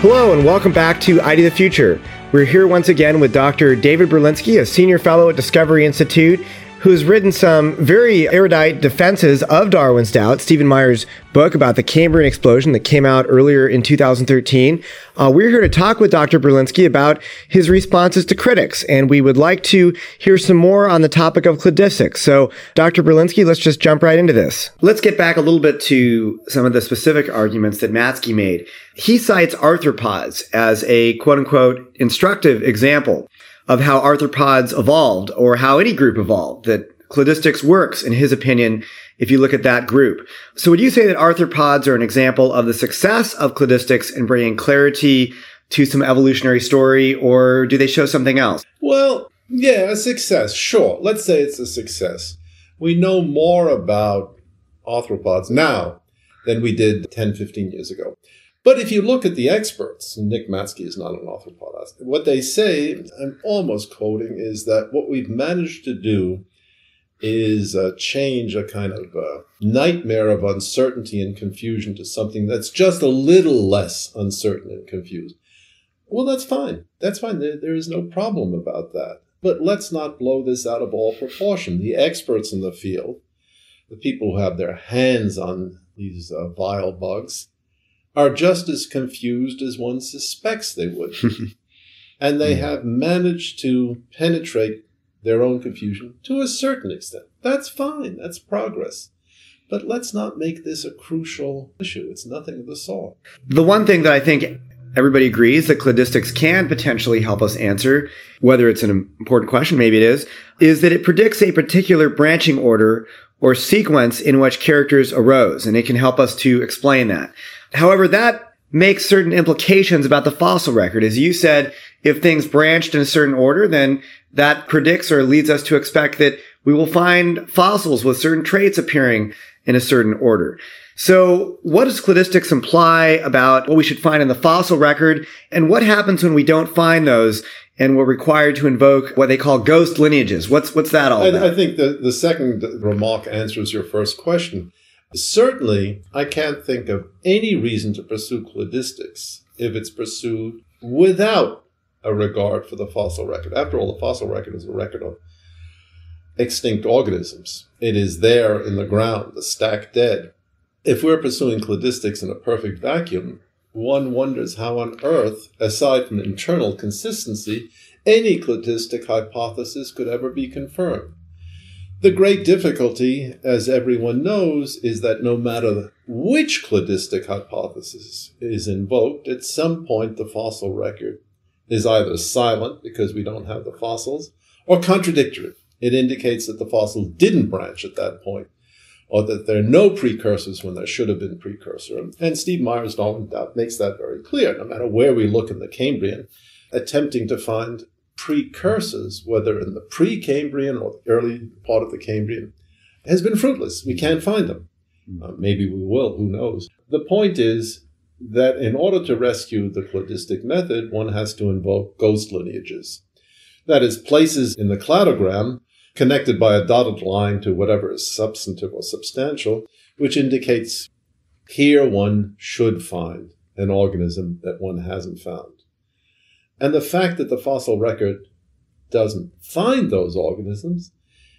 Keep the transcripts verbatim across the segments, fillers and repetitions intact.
Hello and welcome back to I D the Future. We're here once again with Doctor David Berlinski, a senior fellow at Discovery Institute, who's written some very erudite defenses of Darwin's doubt. Stephen Meyer's book about the Cambrian explosion that came out earlier in two thousand thirteen. Uh, we're here to talk with Doctor Berlinski about his responses to critics, and we would like to hear some more on the topic of cladistics. So, Doctor Berlinski, let's just jump right into this. Let's get back a little bit to some of the specific arguments that Matzke made. He cites arthropods as a quote-unquote instructive example of how arthropods evolved, or how any group evolved, that cladistics works, in his opinion, if you look at that group. So would you say that arthropods are an example of the success of cladistics in bringing clarity to some evolutionary story, or do they show something else? Well, yeah, a success, sure. Let's say it's a success. We know more about arthropods now than we did ten, fifteen years ago. But if you look at the experts, Nick Matzke is not an arthropod, what they say, I'm almost quoting, is that what we've managed to do is uh, change a kind of uh, nightmare of uncertainty and confusion to something that's just a little less uncertain and confused. Well, that's fine. That's fine. There, there is no problem about that. But let's not blow this out of all proportion. The experts in the field, the people who have their hands on these uh, vile bugs, are just as confused as one suspects they would be. And they have managed to penetrate their own confusion to a certain extent. That's fine. That's progress. But let's not make this a crucial issue. It's nothing of the sort. The one thing that I think everybody agrees that cladistics can potentially help us answer, whether it's an important question, maybe it is, is that it predicts a particular branching order or sequence in which characters arose, and it can help us to explain that. However, that makes certain implications about the fossil record. As you said, if things branched in a certain order, then that predicts or leads us to expect that we will find fossils with certain traits appearing in a certain order. So what does cladistics imply about what we should find in the fossil record, and what happens when we don't find those and we're required to invoke what they call ghost lineages? What's what's that all about? I, I think the, the second remark answers your first question. Certainly, I can't think of any reason to pursue cladistics if it's pursued without a regard for the fossil record. After all, the fossil record is a record of extinct organisms. It is there in the ground, the stack dead. If we're pursuing cladistics in a perfect vacuum, one wonders how on earth, aside from internal consistency, any cladistic hypothesis could ever be confirmed. The great difficulty, as everyone knows, is that no matter which cladistic hypothesis is invoked, at some point the fossil record is either silent because we don't have the fossils, or contradictory. It indicates that the fossils didn't branch at that point, or that there are no precursors when there should have been precursor. And Steve Meyer's Darwin doubt makes that very clear. No matter where we look in the Cambrian, attempting to find precursors, whether in the pre-Cambrian or the early part of the Cambrian, has been fruitless. We can't find them. Uh, maybe we will, who knows. The point is that in order to rescue the cladistic method, one has to invoke ghost lineages. That is, places in the cladogram connected by a dotted line to whatever is substantive or substantial, which indicates here one should find an organism that one hasn't found. And the fact that the fossil record doesn't find those organisms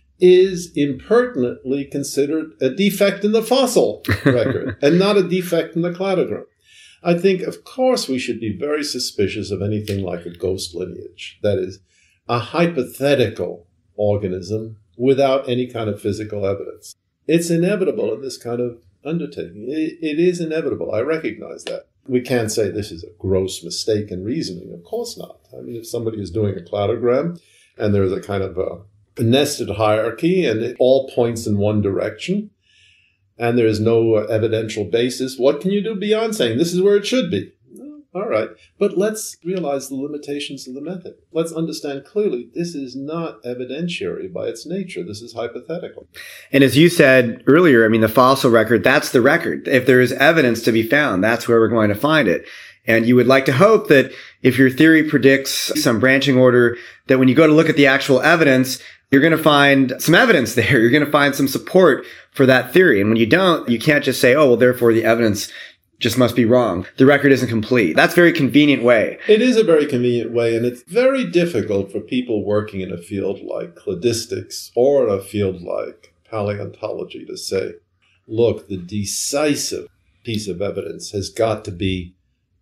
is impertinently considered a defect in the fossil record and not a defect in the cladogram. I think, of course, we should be very suspicious of anything like a ghost lineage. That is, a hypothetical organism without any kind of physical evidence. It's inevitable in this kind of undertaking. It, it is inevitable. I recognize that. We can't say this is a gross mistake in reasoning. Of course not. I mean, if somebody is doing a cladogram and there's a kind of a nested hierarchy and it all points in one direction and there is no evidential basis, what can you do beyond saying this is where it should be? All right. But let's realize the limitations of the method. Let's understand clearly this is not evidentiary by its nature. This is hypothetical. And as you said earlier, I mean, the fossil record, that's the record. If there is evidence to be found, that's where we're going to find it. And you would like to hope that if your theory predicts some branching order, that when you go to look at the actual evidence, you're going to find some evidence there. You're going to find some support for that theory. And when you don't, you can't just say, oh, well, therefore the evidence just must be wrong. The record isn't complete. That's a very convenient way. It is a very convenient way, and it's very difficult for people working in a field like cladistics or a field like paleontology to say, look, the decisive piece of evidence has got to be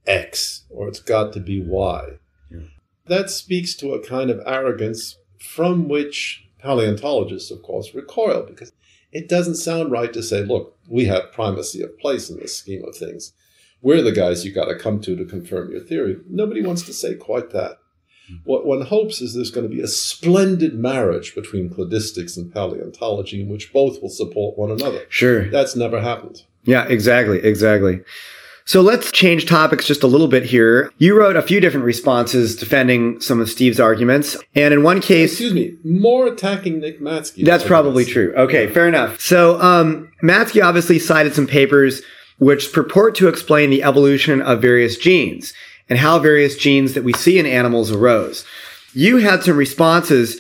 X or it's got to be Y. Yeah. That speaks to a kind of arrogance from which paleontologists, of course, recoil, because it doesn't sound right to say, look, we have primacy of place in this scheme of things. We're the guys you got to come to to confirm your theory. Nobody wants to say quite that. What one hopes is there's going to be a splendid marriage between cladistics and paleontology in which both will support one another. Sure. That's never happened. Yeah, exactly, exactly. So let's change topics just a little bit here. You wrote a few different responses defending some of Steve's arguments. And in one case... Excuse me, more attacking Nick Matzke. That's probably true. Okay, yeah. Fair enough. So um, Matzke obviously cited some papers which purport to explain the evolution of various genes and how various genes that we see in animals arose. You had some responses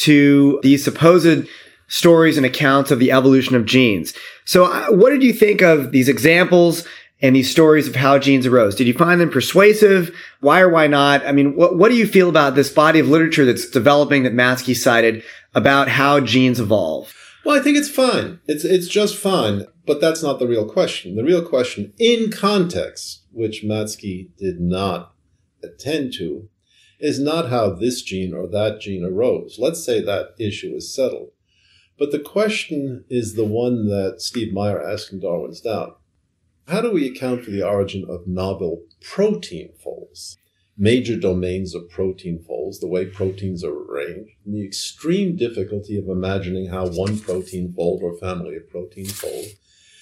to these supposed stories and accounts of the evolution of genes. So uh, what did you think of these examples and these stories of how genes arose? Did you find them persuasive? Why or why not? I mean, what, what do you feel about this body of literature that's developing that Matzke cited about how genes evolve? Well, I think it's fine. It's it's just fine. But that's not the real question. The real question, in context, which Matzke did not attend to, is not how this gene or that gene arose. Let's say that issue is settled. But the question is the one that Steve Meyer asked in Darwin's Doubt. How do we account for the origin of novel protein folds? Major domains of protein folds, the way proteins are arranged, and the extreme difficulty of imagining how one protein fold or family of protein folds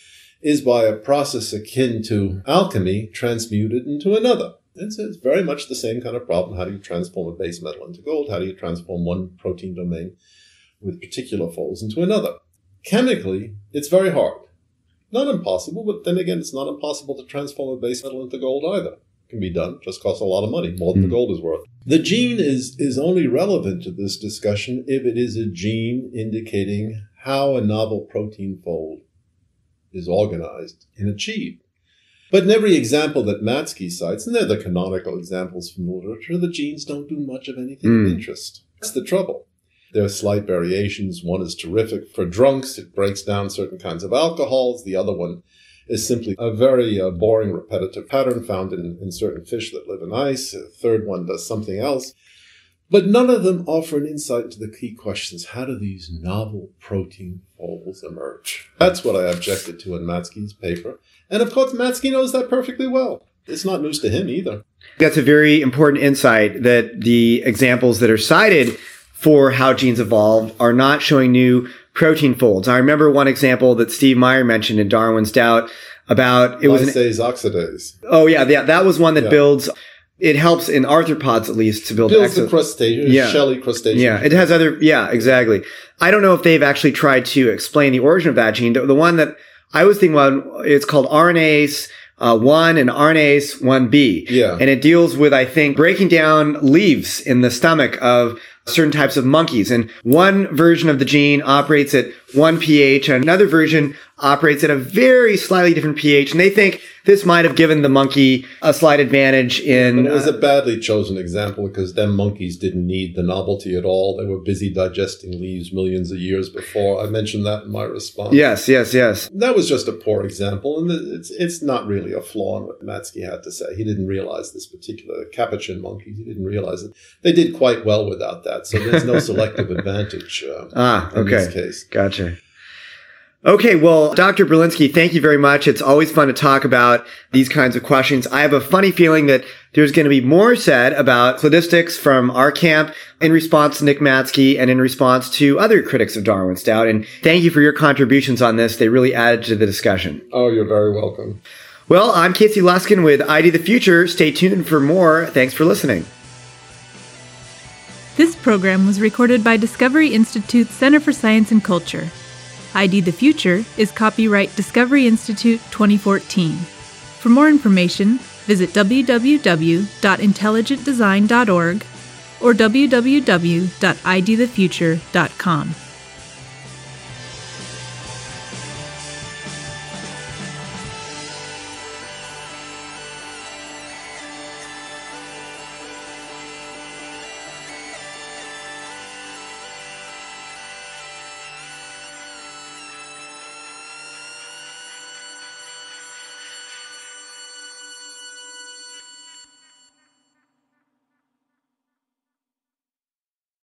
is by a process akin to alchemy transmuted into another. It's, it's very much the same kind of problem. How do you transform a base metal into gold? How do you transform one protein domain with particular folds into another? Chemically, it's very hard. Not impossible, but then again, it's not impossible to transform a base metal into gold either. It can be done, just costs a lot of money, more than mm. the gold is worth. The gene is, is only relevant to this discussion if it is a gene indicating how a novel protein fold is organized and achieved. But in every example that Matzke cites, and they're the canonical examples from the literature, the genes don't do much of anything mm. of interest. That's the trouble. There are slight variations. One is terrific for drunks. It breaks down certain kinds of alcohols. The other one is simply a very uh, boring, repetitive pattern found in, in certain fish that live in ice. A third one does something else. But none of them offer an insight into the key questions. How do these novel protein folds emerge? That's what I objected to in Matzke's paper. And of course, Matzke knows that perfectly well. It's not news to him either. That's a very important insight, that the examples that are cited for how genes evolved are not showing new protein folds. I remember one example that Steve Meyer mentioned in Darwin's Doubt about... it was Lysase oxidase. Oh, yeah, yeah. That was one that yeah. builds... It helps in arthropods, at least, to build... Builds exo- the crustacean, yeah. shelly crustacean. Yeah, it has other... Yeah, exactly. I don't know if they've actually tried to explain the origin of that gene. The, the one that I was thinking about, it's called R N A S uh, one and R N A S one B. Yeah. And it deals with, I think, breaking down leaves in the stomach of certain types of monkeys. And one version of the gene operates at one pH, and another version operates at a very slightly different pH. And they think this might have given the monkey a slight advantage in... But it was a badly chosen example because them monkeys didn't need the novelty at all. They were busy digesting leaves millions of years before. I mentioned that in my response. Yes, yes, yes. That was just a poor example, and it's it's not really a flaw in what Matzke had to say. He didn't realize this particular capuchin monkeys. He didn't realize it. They did quite well without that, so there's no selective advantage uh, ah, okay. in this case. Gotcha. Okay, well, Doctor Berlinski, thank you very much. It's always fun to talk about these kinds of questions. I have a funny feeling that there's going to be more said about cladistics from our camp in response to Nick Matzke and in response to other critics of Darwin's Doubt. And thank you for your contributions on this. They really added to the discussion. Oh, you're very welcome. Well, I'm Casey Luskin with I D the Future. Stay tuned for more. Thanks for listening. This program was recorded by Discovery Institute Center for Science and Culture. I D the Future is copyright Discovery Institute twenty fourteen. For more information, visit w w w dot intelligent design dot org or w w w dot i d the future dot com.